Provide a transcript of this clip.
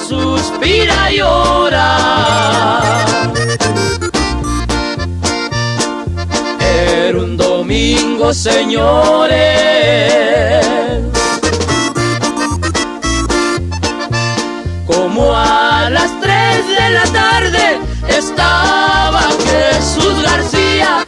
suspira y llora. Era un domingo, señores, como a las 3 de la tarde estaba Jesús García